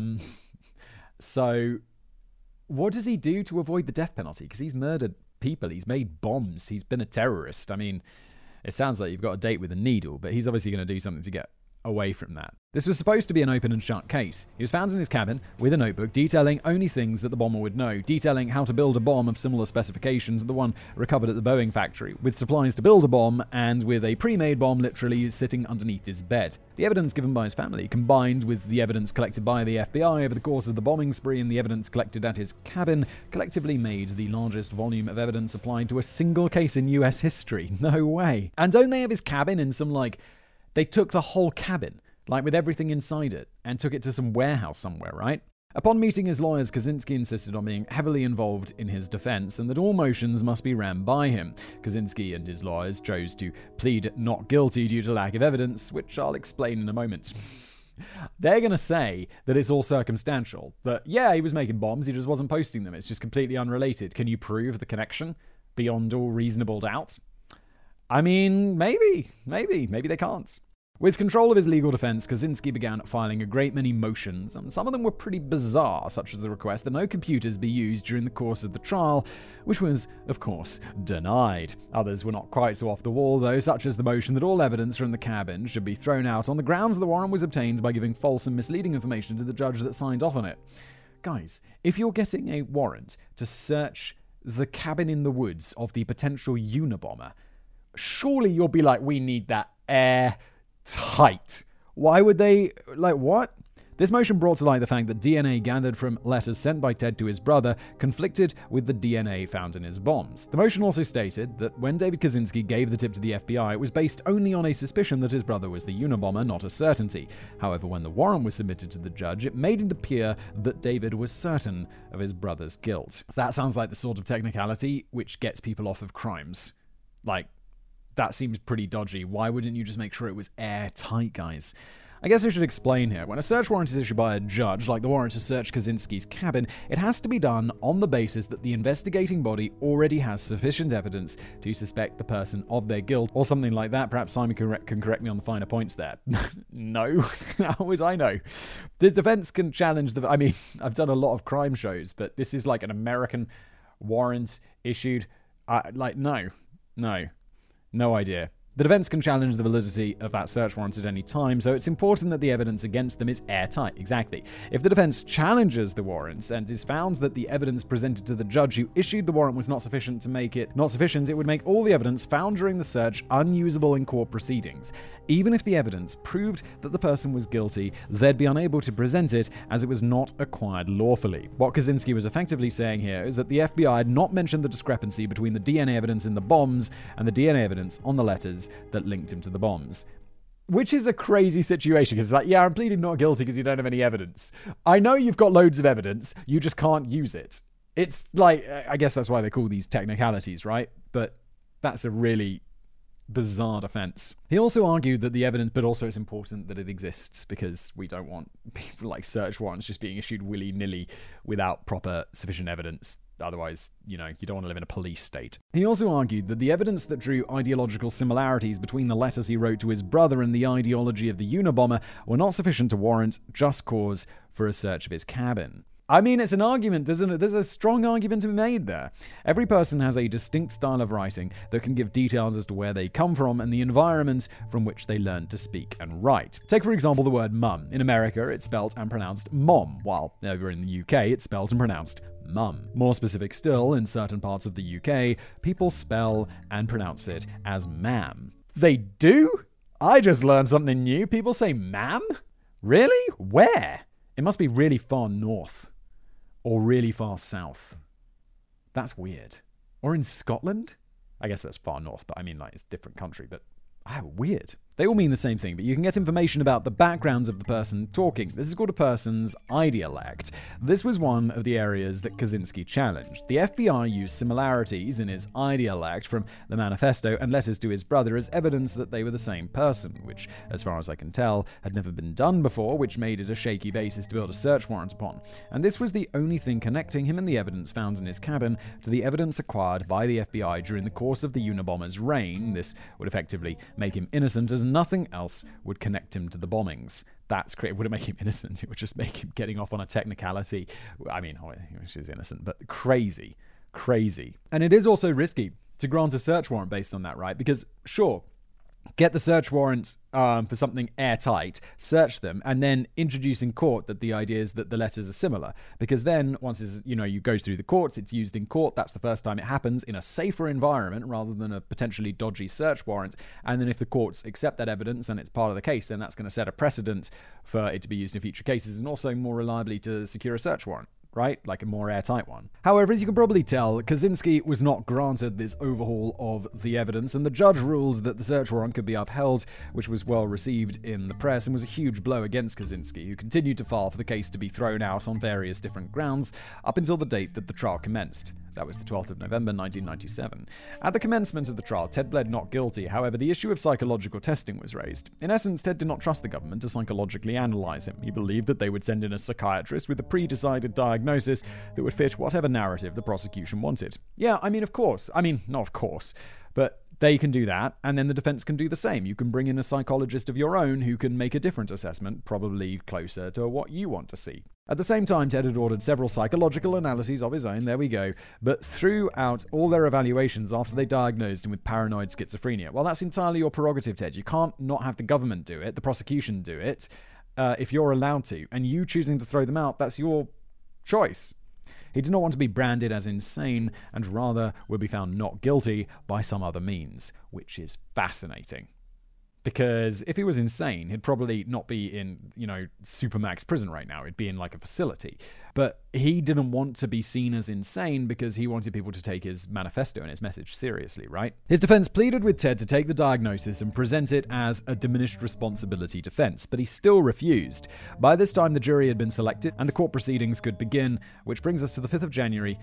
So what does he do to avoid the death penalty? Because he's murdered people. He's made bombs. He's been a terrorist. It sounds like you've got a date with a needle, but he's obviously going to do something to get away from that. This was supposed to be an open and shut case. He was found in his cabin with a notebook detailing only things that the bomber would know, detailing how to build a bomb of similar specifications to the one recovered at the Boeing factory, with supplies to build a bomb and with a pre-made bomb literally sitting underneath his bed. The evidence given by his family, combined with the evidence collected by the FBI over the course of the bombing spree and the evidence collected at his cabin, collectively made the largest volume of evidence applied to a single case in US history. No way. And don't they have his cabin in some, they took the whole cabin, with everything inside it, and took it to some warehouse somewhere, right? Upon meeting his lawyers, Kaczynski insisted on being heavily involved in his defense and that all motions must be ran by him. Kaczynski and his lawyers chose to plead not guilty due to lack of evidence, which I'll explain in a moment. They're going to say that it's all circumstantial, that, yeah, he was making bombs, he just wasn't posting them, it's just completely unrelated. Can you prove the connection beyond all reasonable doubt? Maybe they can't. With control of his legal defense, Kaczynski began filing a great many motions, and some of them were pretty bizarre, such as the request that no computers be used during the course of the trial, which was, of course, denied. Others were not quite so off the wall, though, such as the motion that all evidence from the cabin should be thrown out on the grounds the warrant was obtained by giving false and misleading information to the judge that signed off on it. Guys, if you're getting a warrant to search the cabin in the woods of the potential Unabomber, surely you'll be like, we need that airtight. Why would they, what? This motion brought to light the fact that DNA gathered from letters sent by Ted to his brother conflicted with the DNA found in his bombs. The motion also stated that when David Kaczynski gave the tip to the FBI, it was based only on a suspicion that his brother was the Unabomber, not a certainty. However, when the warrant was submitted to the judge, it made it appear that David was certain of his brother's guilt. That sounds like the sort of technicality which gets people off of crimes. That seems pretty dodgy. Why wouldn't you just make sure it was airtight, guys? I guess I should explain here. When a search warrant is issued by a judge, like the warrant to search Kaczynski's cabin, it has to be done on the basis that the investigating body already has sufficient evidence to suspect the person of their guilt, or something like that. Perhaps Simon can correct me on the finer points there. No. How would I know? This defense can challenge I've done a lot of crime shows, but this is like an American warrant issued. No idea. The defense can challenge the validity of that search warrant at any time, so it's important that the evidence against them is airtight. Exactly. If the defense challenges the warrants and is found that the evidence presented to the judge who issued the warrant was not sufficient, it would make all the evidence found during the search unusable in court proceedings. Even if the evidence proved that the person was guilty, they'd be unable to present it as it was not acquired lawfully. What Kaczynski was effectively saying here is that the FBI had not mentioned the discrepancy between the DNA evidence in the bombs and the DNA evidence on the letters that linked him to the bombs. Which is a crazy situation, because it's like, yeah, I'm pleading not guilty because you don't have any evidence. I know you've got loads of evidence, you just can't use it. It's like, I guess that's why they call these technicalities, right? But that's a really bizarre defense. He also argued that the evidence, but also it's important that it exists because we don't want people like search warrants just being issued willy-nilly without proper sufficient evidence. Otherwise, you don't want to live in a police state. He also argued that the evidence that drew ideological similarities between the letters he wrote to his brother and the ideology of the Unabomber were not sufficient to warrant just cause for a search of his cabin. I mean, it's an argument, there's a strong argument to be made there. Every person has a distinct style of writing that can give details as to where they come from and the environment from which they learned to speak and write. Take, for example, the word mum. In America, it's spelt and pronounced mom, while over in the UK, it's spelt and pronounced mum. More specific still, in certain parts of the UK, people spell and pronounce it as ma'am. They do? I just learned something new. People say ma'am? Really? Where? It must be really far north. Or really far south. That's weird. Or in Scotland? I guess that's far north, but I mean, it's a different country, but weird. They all mean the same thing, but you can get information about the backgrounds of the person talking. This is called a person's idealect. This was one of the areas that Kaczynski challenged. The FBI used similarities in his idealect from the manifesto and letters to his brother as evidence that they were the same person, which, as far as I can tell, had never been done before, which made it a shaky basis to build a search warrant upon. And this was the only thing connecting him and the evidence found in his cabin to the evidence acquired by the FBI during the course of the Unabomber's reign. This would effectively make him innocent, as nothing else would connect him to the bombings. That's great. It wouldn't make him innocent. It would just make him getting off on a technicality. I mean, which is innocent, but crazy. And it is also risky to grant a search warrant based on that, right? Because, sure, get the search warrants for something airtight, search them, and then introduce in court that the idea is that the letters are similar. Because then, once you go through the courts, it's used in court, that's the first time it happens in a safer environment rather than a potentially dodgy search warrant. And then if the courts accept that evidence and it's part of the case, then that's going to set a precedent for it to be used in future cases and also more reliably to secure a search warrant. Right? Like a more airtight one. However, as you can probably tell, Kaczynski was not granted this overhaul of the evidence, and the judge ruled that the search warrant could be upheld, which was well received in the press and was a huge blow against Kaczynski, who continued to file for the case to be thrown out on various different grounds up until the date that the trial commenced. That was the 12th of November, 1997. At the commencement of the trial, Ted pled not guilty. However, the issue of psychological testing was raised. In essence, Ted did not trust the government to psychologically analyze him. He believed that they would send in a psychiatrist with a pre-decided diagnosis that would fit whatever narrative the prosecution wanted. Yeah, I mean, of course. I mean, not of course, but they can do that, and then the defense can do the same. You can bring in a psychologist of your own who can make a different assessment, probably closer to what you want to see. At the same time, Ted had ordered several psychological analyses of his own, there we go, but throughout all their evaluations after they diagnosed him with paranoid schizophrenia. Well, that's entirely your prerogative, Ted. You can't not have the government do it, the prosecution do it, if you're allowed to. And you choosing to throw them out, that's your choice. He did not want to be branded as insane, and rather would be found not guilty by some other means, which is fascinating. Because if he was insane, he'd probably not be in, Supermax prison right now. He'd be in like a facility. But he didn't want to be seen as insane because he wanted people to take his manifesto and his message seriously, right? His defense pleaded with Ted to take the diagnosis and present it as a diminished responsibility defense, but he still refused. By this time, the jury had been selected and the court proceedings could begin, which brings us to the 5th of January,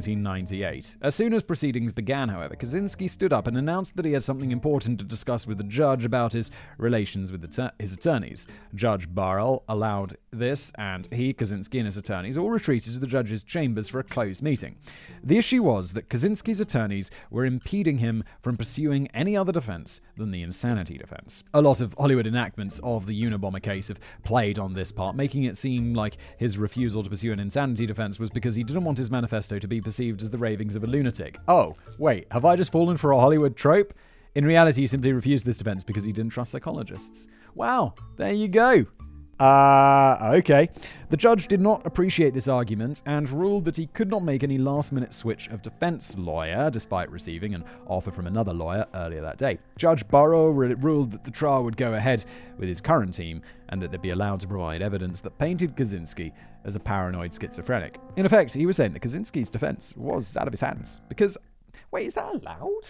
1998. As soon as proceedings began, however, Kaczynski stood up and announced that he had something important to discuss with the judge about his relations with his attorneys. Judge Barrell allowed this, and he, Kaczynski, and his attorneys all retreated to the judge's chambers for a closed meeting. The issue was that Kaczynski's attorneys were impeding him from pursuing any other defense than the insanity defense. A lot of Hollywood enactments of the Unabomber case have played on this part, making it seem like his refusal to pursue an insanity defense was because he didn't want his manifesto to be perceived as the ravings of a lunatic. Oh, wait, have I just fallen for a Hollywood trope? In reality, he simply refused this defense because he didn't trust psychologists. Wow, there you go. Okay. The judge did not appreciate this argument and ruled that he could not make any last-minute switch of defense lawyer, despite receiving an offer from another lawyer earlier that day. Judge Burrow ruled that the trial would go ahead with his current team and that they'd be allowed to provide evidence that painted Kaczynski as a paranoid schizophrenic. In effect, he was saying that Kaczynski's defense was out of his hands. Because, wait, is that allowed?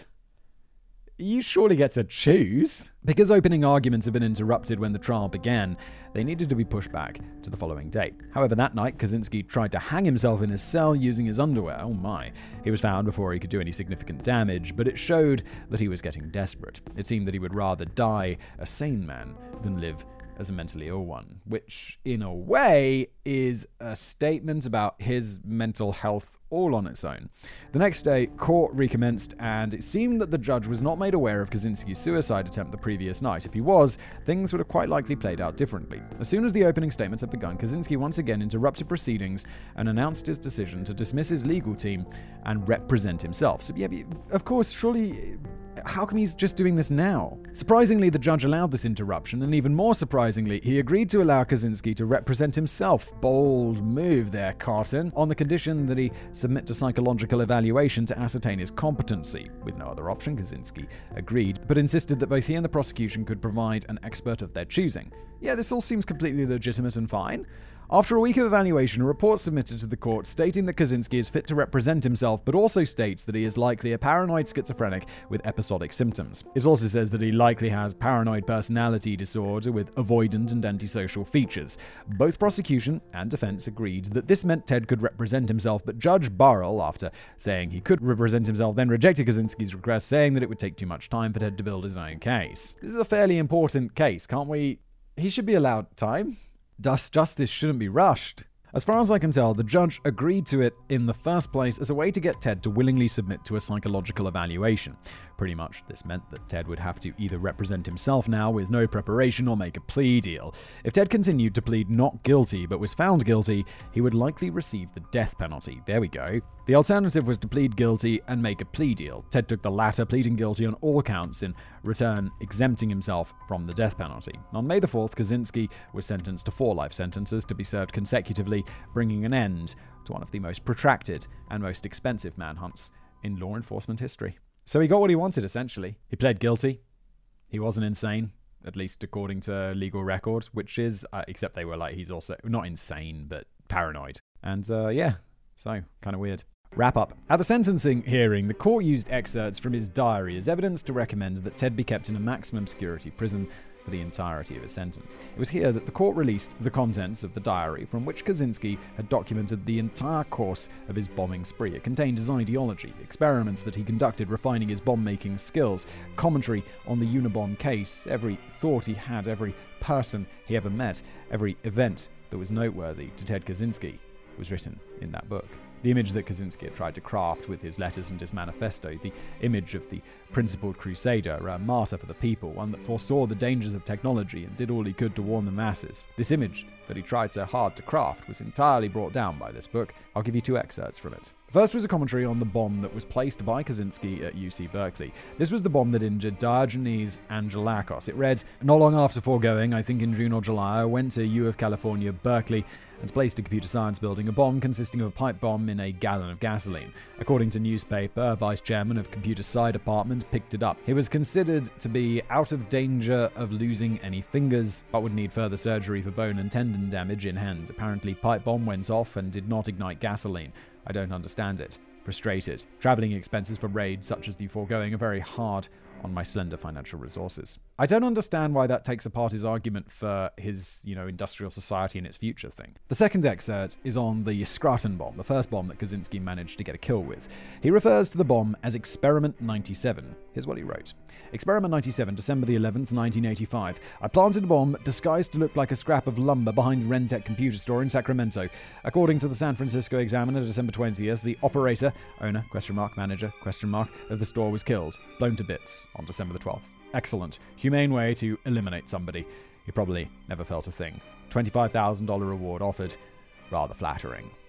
You surely get to choose. Because opening arguments had been interrupted when the trial began, they needed to be pushed back to the following day. However, that night, Kaczynski tried to hang himself in his cell using his underwear. Oh my. He was found before he could do any significant damage, but it showed that he was getting desperate. It seemed that he would rather die a sane man than live as a mentally ill one, which in a way is a statement about his mental health all on its own. The next day, court recommenced, and it seemed that the judge was not made aware of Kaczynski's suicide attempt the previous night. If he was, things would have quite likely played out differently. As soon as the opening statements had begun, Kaczynski once again interrupted proceedings and announced his decision to dismiss his legal team and represent himself. So yeah, of course, surely, how come he's just doing this now? Surprisingly, the judge allowed this interruption, and even more surprisingly, he agreed to allow Kaczynski to represent himself. Bold move there, Carton, on the condition that he submit to psychological evaluation to ascertain his competency. With no other option, Kaczynski agreed, but insisted that both he and the prosecution could provide an expert of their choosing. Yeah, this all seems completely legitimate and fine. After a week of evaluation, a report submitted to the court stating that Kaczynski is fit to represent himself, but also states that he is likely a paranoid schizophrenic with episodic symptoms. It also says that he likely has paranoid personality disorder with avoidant and antisocial features. Both prosecution and defense agreed that this meant Ted could represent himself, but Judge Burrell, after saying he could represent himself, then rejected Kaczynski's request, saying that it would take too much time for Ted to build his own case. This is a fairly important case, can't we? He should be allowed time. Justice shouldn't be rushed. As far as I can tell, the judge agreed to it in the first place as a way to get Ted to willingly submit to a psychological evaluation. Pretty much, this meant that Ted would have to either represent himself now with no preparation or make a plea deal. If Ted continued to plead not guilty but was found guilty, he would likely receive the death penalty. There we go. The alternative was to plead guilty and make a plea deal. Ted took the latter, pleading guilty on all counts, in return exempting himself from the death penalty. On May the 4th, Kaczynski was sentenced to 4 life sentences to be served consecutively, bringing an end to one of the most protracted and most expensive manhunts in law enforcement history. So he got what he wanted, essentially. He pled guilty. He wasn't insane, at least according to legal record, which is, except they were like, he's also not insane, but paranoid. And yeah, so kind of weird. Wrap up. At the sentencing hearing, the court used excerpts from his diary as evidence to recommend that Ted be kept in a maximum security prison for the entirety of his sentence. It was here that the court released the contents of the diary, from which Kaczynski had documented the entire course of his bombing spree. It contained his ideology, experiments that he conducted refining his bomb-making skills, commentary on the Unabomb case, every thought he had, every person he ever met, every event that was noteworthy to Ted Kaczynski was written in that book. The image that Kaczynski had tried to craft with his letters and his manifesto, the image of the principled crusader, a martyr for the people, one that foresaw the dangers of technology and did all he could to warn the masses. This image that he tried so hard to craft was entirely brought down by this book. I'll give you 2 excerpts from it. First was a commentary on the bomb that was placed by Kaczynski at UC Berkeley. This was the bomb that injured Diogenes Angelakos. It read, "Not long after foregoing, I think in June or July, I went to U of California, Berkeley, and placed a computer science building a bomb consisting of a pipe bomb in a gallon of gasoline. According to newspaper, a vice chairman of computer sci department picked it up. He was considered to be out of danger of losing any fingers, but would need further surgery for bone and tendon damage in hands. Apparently, pipe bomb went off and did not ignite gasoline. I don't understand it. Frustrated. Traveling expenses for raids such as the foregoing are very hard on my slender financial resources." I don't understand why that takes apart his argument for his, industrial society and its future thing. The second excerpt is on the Scranton bomb, the first bomb that Kaczynski managed to get a kill with. He refers to the bomb as Experiment 97. Here's what he wrote. "Experiment 97, December the 11th, 1985. I planted a bomb disguised to look like a scrap of lumber behind Rentec computer store in Sacramento. According to the San Francisco Examiner, December 20th, the operator, owner, manager, of the store was killed, blown to bits on December the 12th. Excellent. Humane way to eliminate somebody. He probably never felt a thing. $25,000 reward offered. Rather flattering."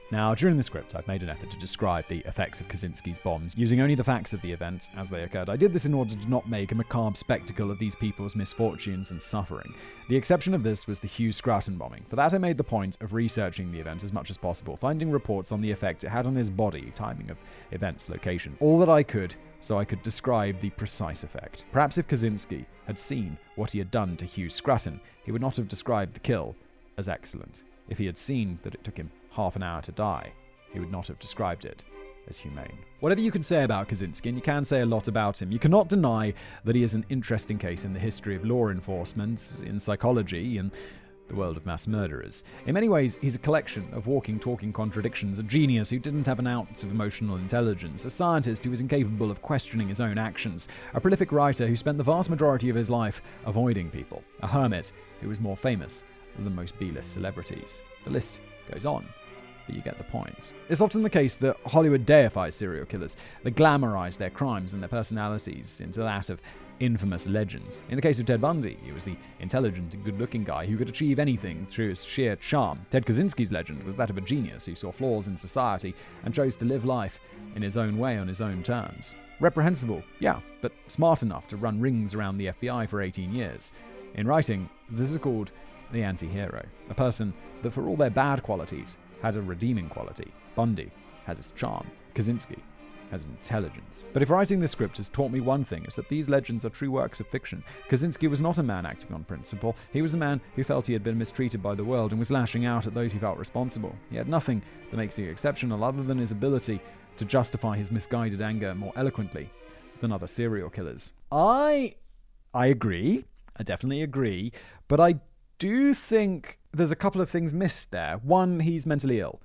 Now, during the script, I've made an effort to describe the effects of Kaczynski's bombs, using only the facts of the event as they occurred. I did this in order to not make a macabre spectacle of these people's misfortunes and suffering. The exception of this was the Hugh Scruton bombing. For that, I made the point of researching the event as much as possible, finding reports on the effect it had on his body, timing of events, location, all that I could, so I could describe the precise effect. Perhaps if Kaczynski had seen what he had done to Hugh Scruton, he would not have described the kill as excellent. If he had seen that it took him half an hour to die, he would not have described it as humane. Whatever you can say about Kaczynski, and you can say a lot about him, you cannot deny that he is an interesting case in the history of law enforcement, in psychology, and the world of mass murderers. In many ways, he's a collection of walking, talking contradictions, a genius who didn't have an ounce of emotional intelligence, a scientist who was incapable of questioning his own actions, a prolific writer who spent the vast majority of his life avoiding people, a hermit who was more famous than most B-list celebrities. The list goes on, but you get the point. It's often the case that Hollywood deifies serial killers. They glamorize their crimes and their personalities into that of infamous legends. In the case of Ted Bundy, he was the intelligent and good-looking guy who could achieve anything through his sheer charm. Ted Kaczynski's legend was that of a genius who saw flaws in society and chose to live life in his own way on his own terms. Reprehensible, yeah, but smart enough to run rings around the FBI for 18 years. In writing, this is called the anti-hero, a person that for all their bad qualities has a redeeming quality. Bundy has his charm. Kaczynski has intelligence. But if writing this script has taught me one thing, is that these legends are true works of fiction. Kaczynski was not a man acting on principle. He was a man who felt he had been mistreated by the world and was lashing out at those who felt responsible. He had nothing that makes him exceptional other than his ability to justify his misguided anger more eloquently than other serial killers. I agree. I definitely agree. But I do think there's a couple of things missed there. One, he's mentally ill.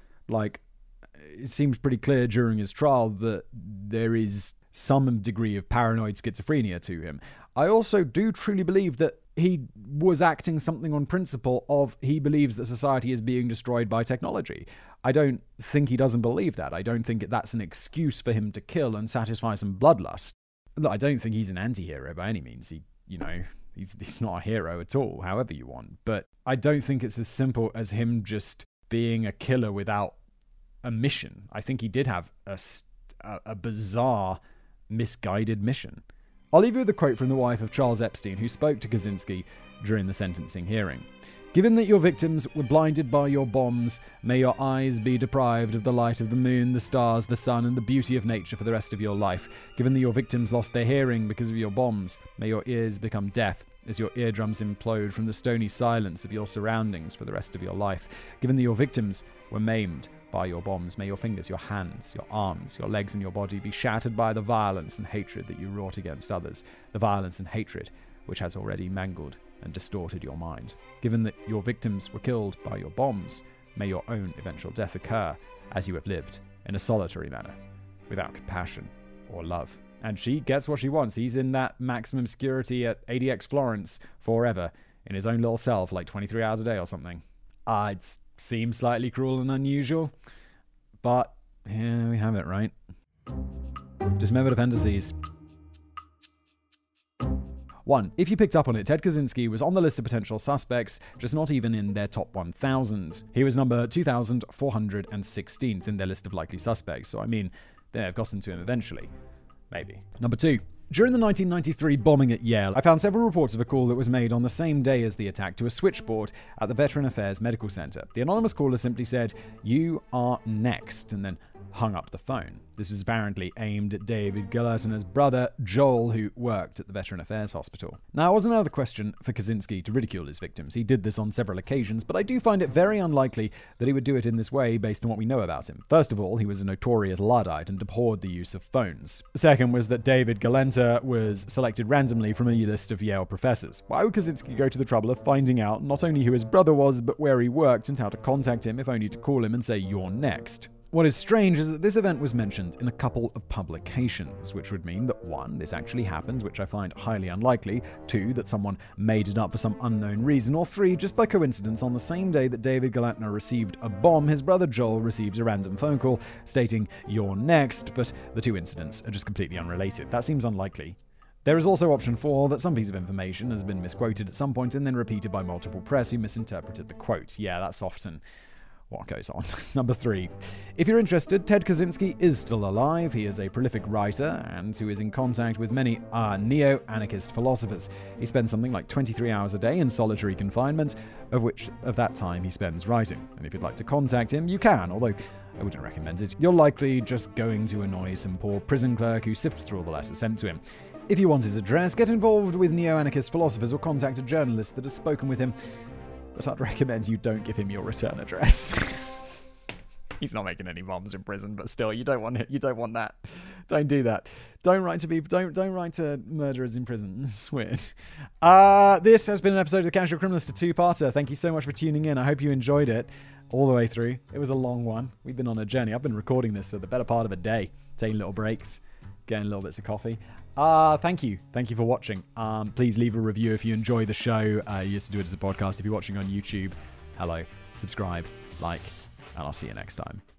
It seems pretty clear during his trial that there is some degree of paranoid schizophrenia to him. I also do truly believe that he was acting something on principle of he believes that society is being destroyed by technology. I don't think he doesn't believe that. I don't think that's an excuse for him to kill and satisfy some bloodlust. Look, I don't think he's an anti-hero by any means. He's not a hero at all, however you want. But I don't think it's as simple as him just being a killer without a mission. I think he did have a bizarre, misguided mission. I'll leave you with a quote from the wife of Charles Epstein, who spoke to Kaczynski during the sentencing hearing. "Given that your victims were blinded by your bombs, may your eyes be deprived of the light of the moon, the stars, the sun, and the beauty of nature for the rest of your life. Given that your victims lost their hearing because of your bombs, may your ears become deaf as your eardrums implode from the stony silence of your surroundings for the rest of your life. Given that your victims were maimed by your bombs, may your fingers, your hands, your arms, your legs, and your body be shattered by the violence and hatred that you wrought against others, the violence and hatred which has already mangled and distorted your mind. Given that your victims were killed by your bombs, may your own eventual death occur as you have lived in a solitary manner, without compassion or love." And she gets what she wants. He's in that maximum security at ADX Florence forever, in his own little cell for 23 hours a day or something. It seems slightly cruel and unusual, but here we have it, right? Dismembered appendices. 1. If you picked up on it, Ted Kaczynski was on the list of potential suspects, just not even in their top 1,000. He was number 2,416th in their list of likely suspects, so they've gotten to him eventually. Maybe. Number 2. During the 1993 bombing at Yale, I found several reports of a call that was made on the same day as the attack to a switchboard at the Veteran Affairs Medical Center. The anonymous caller simply said, "You are next," and then hung up the phone. This was apparently aimed at David Galetner's brother, Joel, who worked at the Veteran Affairs Hospital. Now, it wasn't out of the question for Kaczynski to ridicule his victims. He did this on several occasions, but I do find it very unlikely that he would do it in this way based on what we know about him. First of all, he was a notorious Luddite and abhorred the use of phones. Second was that David Galenter was selected randomly from a list of Yale professors. Why would Kaczynski go to the trouble of finding out not only who his brother was, but where he worked and how to contact him, if only to call him and say, "You're next"? What is strange is that this event was mentioned in a couple of publications, which would mean that 1, this actually happened, which I find highly unlikely, 2, that someone made it up for some unknown reason, or 3, just by coincidence, on the same day that David Galetner received a bomb, his brother Joel received a random phone call stating, "You're next," but the two incidents are just completely unrelated. That seems unlikely. There is also option 4, that some piece of information has been misquoted at some point and then repeated by multiple press who misinterpreted the quote. Yeah, that's often what goes on. Number 3. If you're interested, Ted Kaczynski is still alive. He is a prolific writer and who is in contact with many neo-anarchist philosophers. He spends something like 23 hours a day in solitary confinement, of that time he spends writing. And if you'd like to contact him, you can, although I wouldn't recommend it. You're likely just going to annoy some poor prison clerk who sifts through all the letters sent to him. If you want his address, get involved with neo-anarchist philosophers or contact a journalist that has spoken with him. But I'd recommend you don't give him your return address. He's not making any bombs in prison, but still, you don't want it. You don't want that. Don't do that. Don't write to people. Don't write to murderers in prison. It's weird. This has been an episode of The Casual Criminalist, a 2-parter. Thank you so much for tuning in. I hope you enjoyed it all the way through. It was a long one. We've been on a journey. I've been recording this for the better part of a day, taking little breaks, getting little bits of coffee. Thank you for watching. Please leave a review if you enjoy the show. You used to do it as a podcast. If you're watching on YouTube, hello, subscribe, like, and I'll see you next time.